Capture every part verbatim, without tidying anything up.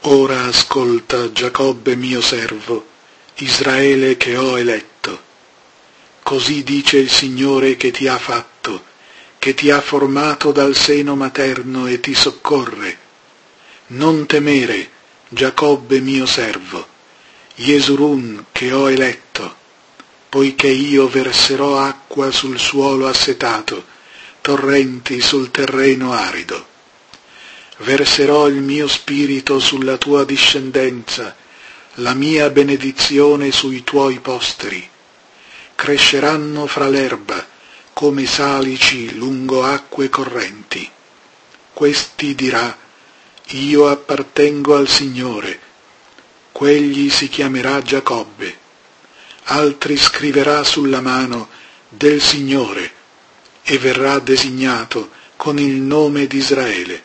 Ora ascolta, Giacobbe mio servo, Israele che ho eletto. Così dice il Signore che ti ha fatto, che ti ha formato dal seno materno e ti soccorre. Non temere, Giacobbe mio servo, Jesurun che ho eletto, poiché io verserò acqua sul suolo assetato, torrenti sul terreno arido. Verserò il mio spirito sulla tua discendenza, la mia benedizione sui tuoi posteri. Cresceranno fra l'erba, come salici lungo acque correnti. Questi dirà: io appartengo al Signore. Quegli si chiamerà Giacobbe. Altri scriverà sulla mano del Signore e verrà designato con il nome di Israele.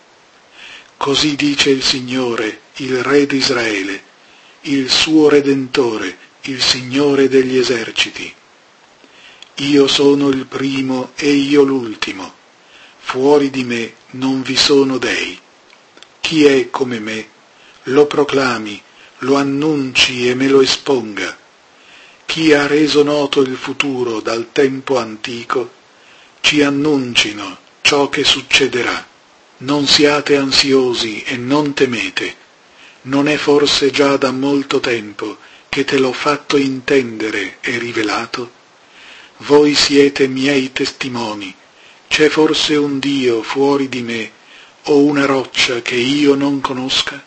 Così dice il Signore, il Re di Israele, il suo Redentore, il Signore degli eserciti. Io sono il primo e io l'ultimo. Fuori di me non vi sono dei. Chi è come me? Lo proclami, lo annunci e me lo esponga. Chi ha reso noto il futuro dal tempo antico, ci annuncino ciò che succederà. Non siate ansiosi e non temete. Non è forse già da molto tempo che te l'ho fatto intendere e rivelato? Voi siete miei testimoni. C'è forse un Dio fuori di me o una roccia che io non conosca?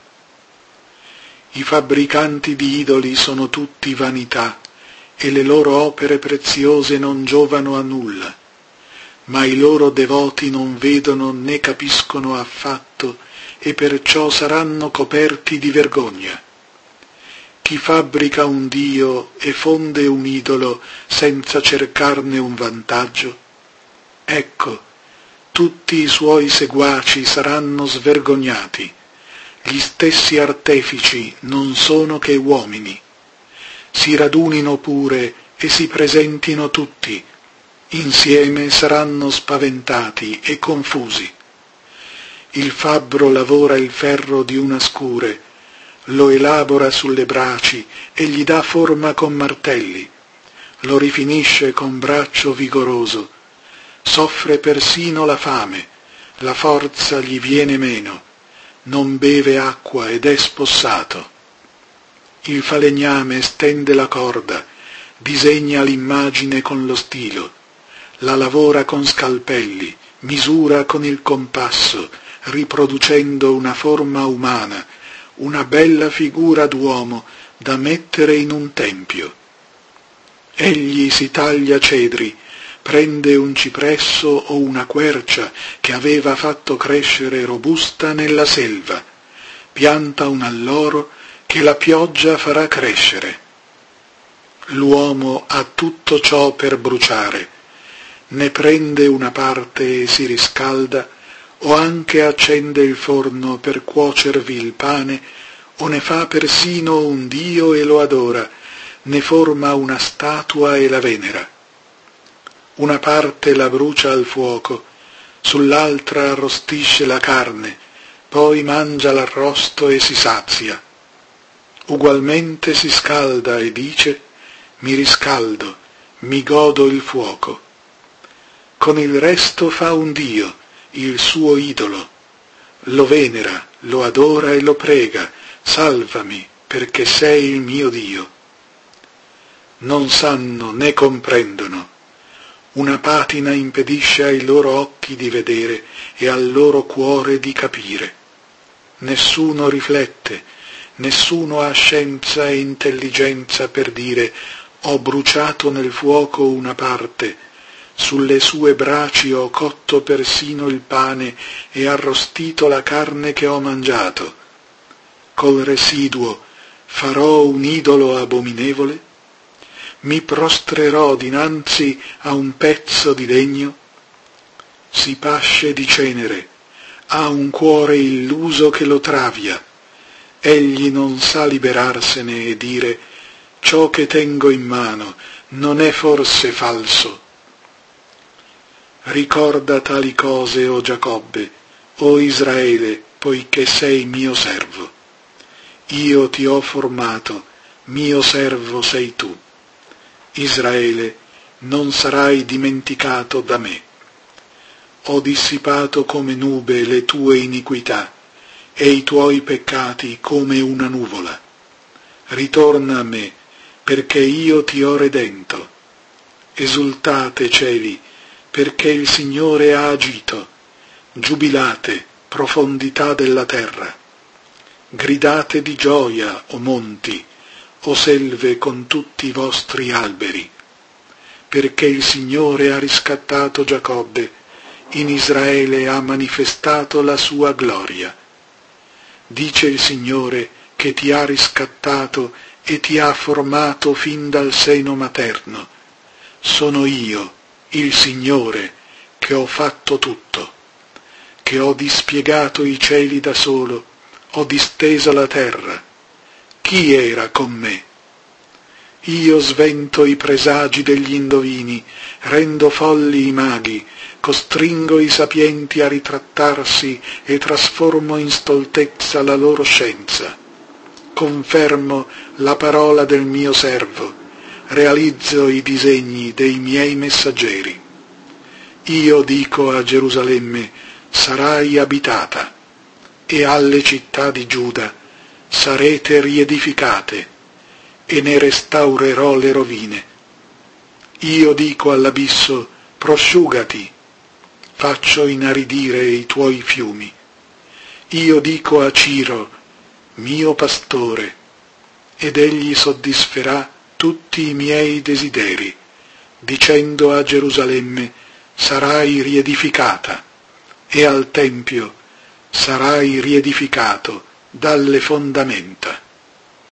I fabbricanti di idoli sono tutti vanità e le loro opere preziose non giovano a nulla. Ma i loro devoti non vedono né capiscono affatto e perciò saranno coperti di vergogna. Chi fabbrica un dio e fonde un idolo senza cercarne un vantaggio? Ecco, tutti i suoi seguaci saranno svergognati. Gli stessi artefici non sono che uomini. Si radunino pure e si presentino tutti. Insieme saranno spaventati e confusi. Il fabbro lavora il ferro di una scure, lo elabora sulle braci e gli dà forma con martelli, lo rifinisce con braccio vigoroso, soffre persino la fame, la forza gli viene meno, non beve acqua ed è spossato. Il falegname stende la corda, disegna l'immagine con lo stilo, la lavora con scalpelli, misura con il compasso, riproducendo una forma umana, una bella figura d'uomo da mettere in un tempio. Egli si taglia cedri, prende un cipresso o una quercia che aveva fatto crescere robusta nella selva, pianta un alloro che la pioggia farà crescere. L'uomo ha tutto ciò per bruciare, ne prende una parte e si riscalda, o anche accende il forno per cuocervi il pane, o ne fa persino un dio e lo adora, ne forma una statua e la venera. Una parte la brucia al fuoco, sull'altra arrostisce la carne, poi mangia l'arrosto e si sazia. Ugualmente si scalda e dice: mi riscaldo, mi godo il fuoco. Con il resto fa un dio, il suo idolo. Lo venera, lo adora e lo prega: salvami, perché sei il mio Dio. Non sanno né comprendono. Una patina impedisce ai loro occhi di vedere e al loro cuore di capire. Nessuno riflette, nessuno ha scienza e intelligenza per dire: ho bruciato nel fuoco una parte, sulle sue braci ho cotto persino il pane e arrostito la carne che ho mangiato. Col residuo farò un idolo abominevole? Mi prostrerò dinanzi a un pezzo di legno? Si pasce di cenere, ha un cuore illuso che lo travia. Egli non sa liberarsene e dire: ciò che tengo in mano non è forse falso? Ricorda tali cose, o Giacobbe, o Israele, poiché sei mio servo. io ti ho formato, mio servo sei tu. Israele, non sarai dimenticato da me. Ho dissipato come nube le tue iniquità e i tuoi peccati come una nuvola. Ritorna a me, perché io ti ho redento. Esultate, cieli, perché il Signore ha agito. Giubilate, profondità della terra. Gridate di gioia, o monti, o selve con tutti i vostri alberi, perché il Signore ha riscattato Giacobbe, in Israele ha manifestato la sua gloria. Dice il Signore che ti ha riscattato e ti ha formato fin dal seno materno. Sono io, il Signore, che ho fatto tutto, che ho dispiegato i cieli da solo, ho distesa la terra. Chi era con me? Io svento i presagi degli indovini, rendo folli i maghi, costringo i sapienti a ritrattarsi e trasformo in stoltezza la loro scienza. Confermo la parola del mio servo, realizzo i disegni dei miei messaggeri. Io dico a Gerusalemme, sarai abitata, e alle città di Giuda sarete riedificate, e ne restaurerò le rovine. Io dico all'abisso, prosciugati, faccio inaridire i tuoi fiumi. Io dico a Ciro, mio pastore, ed egli soddisferà tutti i miei desideri, dicendo a Gerusalemme, sarai riedificata, e al Tempio sarai riedificato dalle fondamenta.